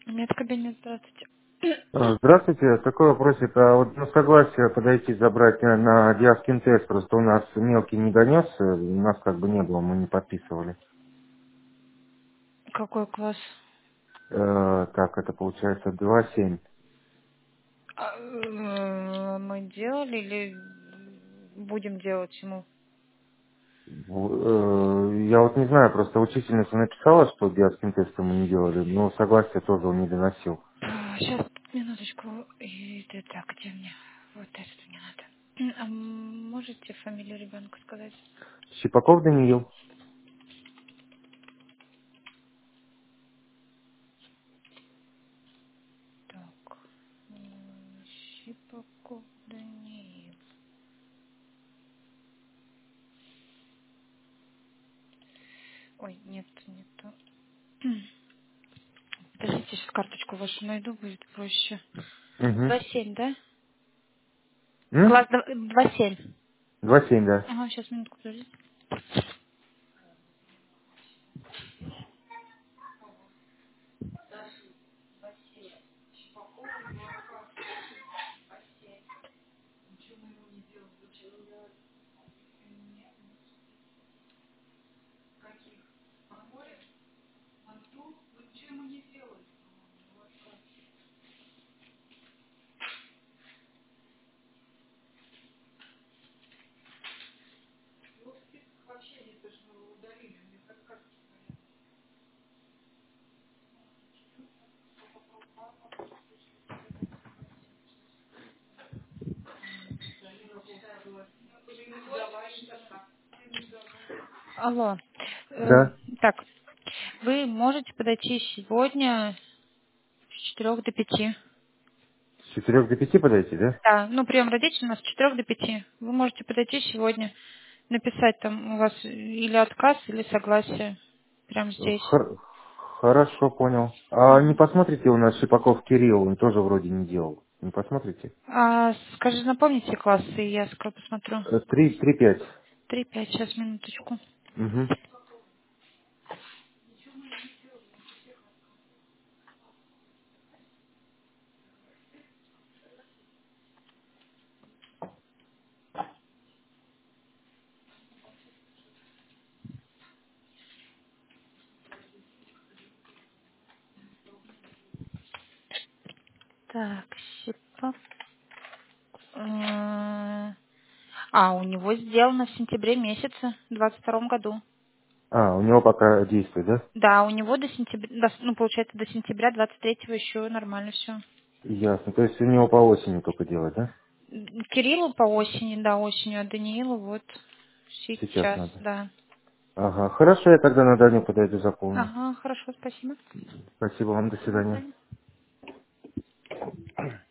Медкабинет, здравствуйте. Здравствуйте, такой вопросик. Вот на согласие подойти забрать на диаскин тест, просто у нас мелкий не донес, у нас как бы не было, мы не подписывали. Какой класс? Так, это получается 2,7. Мы делали или будем делать ему? Я вот не знаю, просто учительница написала, что диаскин тест мы не делали, но согласие тоже он не доносил. Сейчас, минуточку. Так, где мне? Вот это мне надо. А можете фамилию ребенка сказать? Щипаков Даниил. Так. Щипаков Даниил. Ой, нет, не то. Подождите, сейчас карточку вашу найду, будет проще. Угу. 2,7, да? Класс 2,7. 2,7, да. Ага, сейчас, минутку, подождите. Алло. Да. Так, вы можете подойти сегодня с 4 до 5. С 4 до 5 подойти, да? Да, ну прием родителей у нас с 4 до 5. Вы можете подойти сегодня, написать там у вас или отказ, или согласие. Прямо здесь. Хор- Хорошо, понял. А не Мгм. посмотрите, у нас Шипаков Кирилл, он тоже вроде не делал. Не посмотрите? А, скажи, напомните классы, и я скоро посмотрю. 3-5. 3-5, сейчас, минуточку. Угу. Так, Щипак. У него сделано в сентябре месяце, в 22 году. У него пока действует, да? Да, у него до сентября, ну, получается, до сентября 23-го еще нормально все. Ясно. То есть у него по осени только делать, да? Кириллу по осени, да, осенью, а Даниилу вот Сейчас сейчас, надо. да. Ага, хорошо, я тогда на дню подойду, заполню. Ага, хорошо, спасибо. Спасибо вам, до До свидания. свидания.